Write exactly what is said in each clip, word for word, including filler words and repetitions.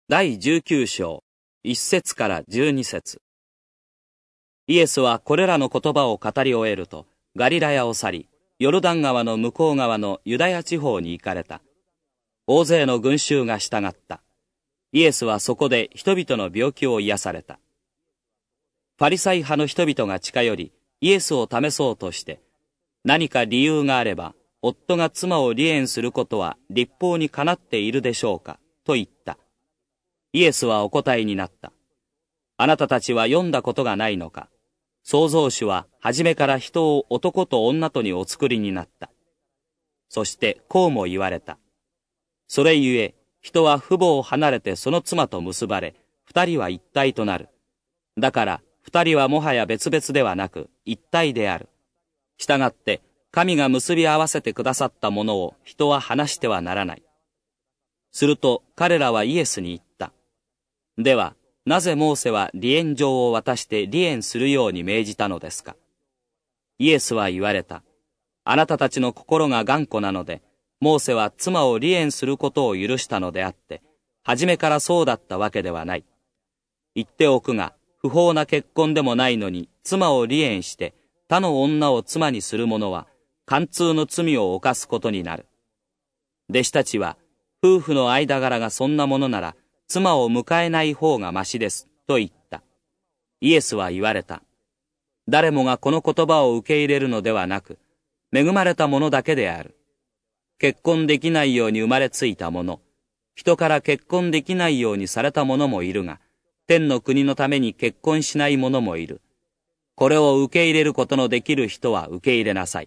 だいじゅうきゅう章、いち節からじゅうに節。イエスはこれらの言葉を語り終えると、ガリラヤを去り、ヨルダン川の向こう側のユダヤ地方に行かれた。大勢の群衆が従った。イエスはそこで人々の病気を癒された。ファリサイ派の人々が近寄り、イエスを試そうとして、何か理由があれば、夫が妻を離縁することは律法にかなっているでしょうか、と言った。イエスはお答えになった。あなたたちは読んだことがないのか。創造主は初めから人を男と女とにお作りになった。そしてこうも言われた。それゆえ、人は父母を離れてその妻と結ばれ、二人は一体となる。だから、二人はもはや別々ではなく、一体である。したがって、神が結び合わせてくださったものを人は離してはならない。すると彼らはイエスに言った。では、なぜモーセは離縁状を渡して離縁するように命じたのですか。イエスは言われた。あなたたちの心が頑固なので、モーセは妻を離縁することを許したのであって、初めからそうだったわけではない。言っておくが、不法な結婚でもないのに妻を離縁して他の女を妻にする者は、貫通の罪を犯すことになる。弟子たちは、夫婦の間柄がそんなものなら、妻を迎えない方がましです、と言った。イエスは言われた。誰もがこの言葉を受け入れるのではなく、恵まれた者だけである。結婚できないように生まれついた者、人から結婚できないようにされた者もいるが、天の国のために結婚しない者もいる。これを受け入れることのできる人は受け入れなさい。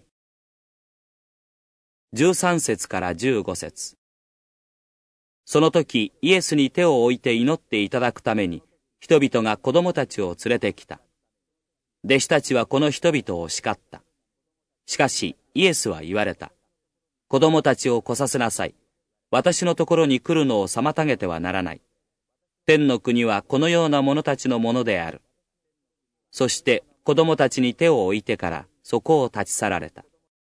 じゅうさん節からじゅうご節。その時、イエスに手を置いて祈っていただくために、人々が子供たちを連れてきた。弟子たちはこの人々を叱った。しかし、イエスは言われた。子供たちを来させなさい。私のところに来るのを妨げてはならない。天の国はこのような者たちのものである。そして子供たちに手を置いてからそこを立ち去られた。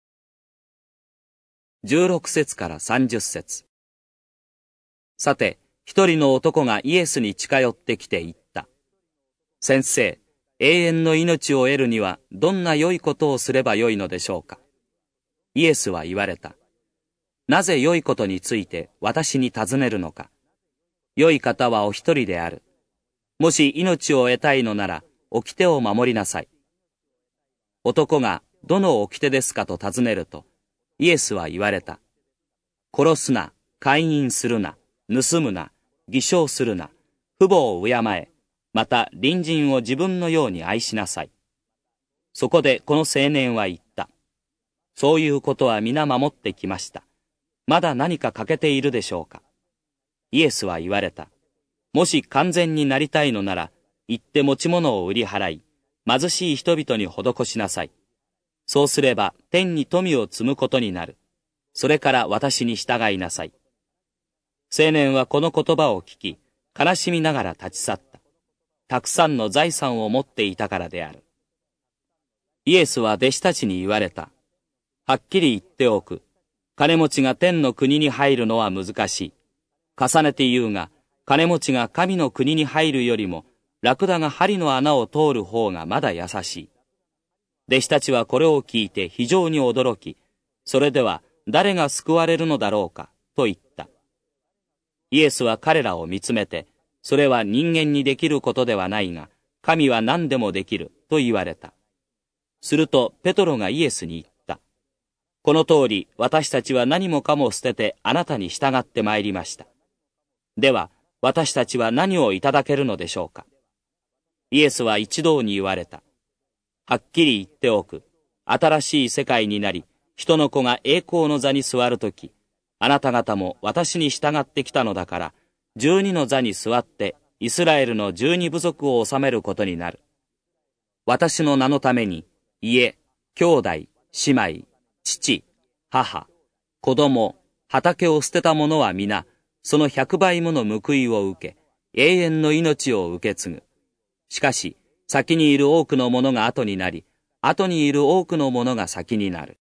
じゅうろく節からさんじゅっ節。さて、一人の男がイエスに近寄ってきて言った。先生、永遠の命を得るにはどんな良いことをすればよいのでしょうか。イエスは言われた。なぜ良いことについて私に尋ねるのか。良い方はお一人である。もし命を得たいのなら、掟を守りなさい。男が、どの掟ですかと尋ねると、イエスは言われた。殺すな、姦淫するな、盗むな、偽証するな、父母を敬え、また隣人を自分のように愛しなさい。そこでこの青年は言った。そういうことは皆守ってきました。まだ何か欠けているでしょうか。イエスは言われた。もし完全になりたいのなら、行って持ち物を売り払い、貧しい人々に施しなさい。そうすれば天に富を積むことになる。それから私に従いなさい。青年はこの言葉を聞き、悲しみながら立ち去った。たくさんの財産を持っていたからである。イエスは弟子たちに言われた。はっきり言っておく。金持ちが天の国に入るのは難しい。重ねて言うが、金持ちが神の国に入るよりも、ラクダが針の穴を通る方がまだ優しい。弟子たちはこれを聞いて非常に驚き、それでは誰が救われるのだろうか、と言った。イエスは彼らを見つめて、それは人間にできることではないが、神は何でもできる、と言われた。するとペトロがイエスに言った。この通り、私たちは何もかも捨ててあなたに従ってまいりました。では、私たちは何をいただけるのでしょうか。イエスは一同に言われた。はっきり言っておく。新しい世界になり、人の子が栄光の座に座るとき、あなた方も私に従ってきたのだから、十二の座に座って、イスラエルの十二部族を治めることになる。私の名のために、家、兄弟、姉妹、父、母、子供、畑を捨てた者は皆、その百倍もの報いを受け、永遠の命を受け継ぐ。しかし、先にいる多くの者が後になり、後にいる多くの者が先になる。